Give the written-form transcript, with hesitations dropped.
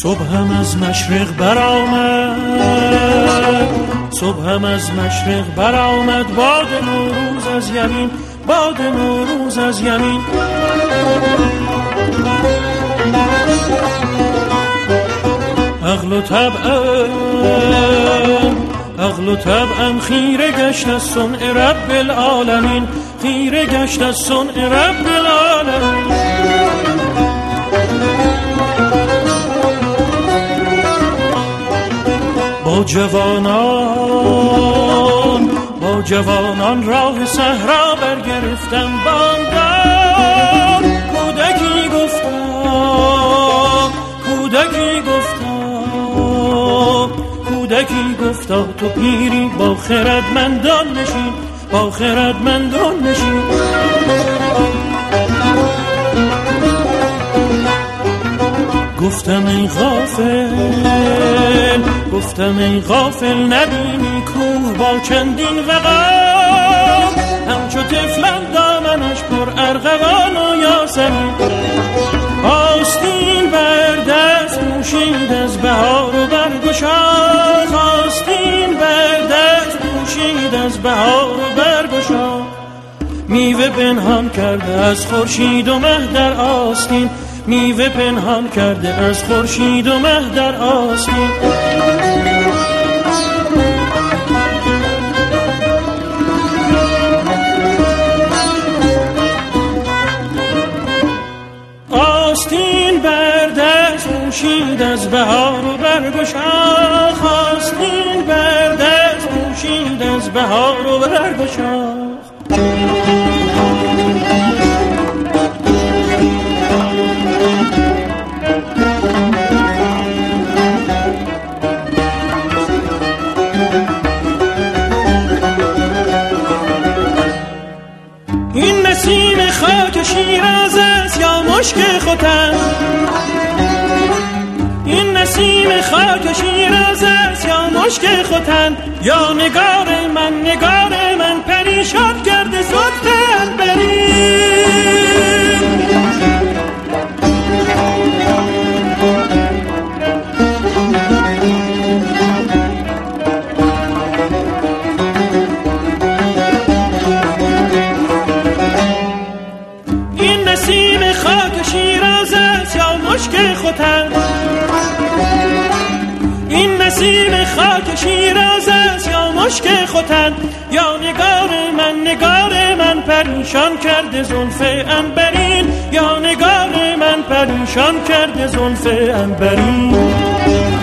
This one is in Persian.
صبحم از مشرق برآمد، صبحم از مشرق برآمد، باد نوروز از یمین، باد نوروز از یمین. عقل و طبعم خیره گشت از صنع رب العالمین، خیره گشت از صنع رب العالمین. با جوانان راه صحرا برگرفتم، بامداد کودکی گفتا تو پیری با خردمندان نشین، با خردمندان نشین. گفتم ای غافل نبینی کوه با چندین وقار، همچو طفلان دامنش پر ارغوان و یاسمین. آستین بر دست پوشید از بهار و برگ و شاخ، آستین بر دست پوشید از بهار و برگ و شاخ. میوه پنهان کرده از خورشید و مه در آستین، میوه پنهان کرده از خورشید و مه در آستین. آستین بر دست پوشید از بهار و برگ و شاخ، آستین بر دست پوشید از بهار و برگ و شاخ. این نسیم خاک شیراز است یا مشک ختن، این نسیم خاک شیراز است یا مشک ختن، یا نگار من پریشان کرده زلف عنبرین. این نسیم خاک شیراز است یا مشک ختن، این نسیم خاک شیراز است یا مشک ختن، یا نگار من پریشان کرده زلف عنبرین، یا نگار من پریشان کرده زلف عنبرین.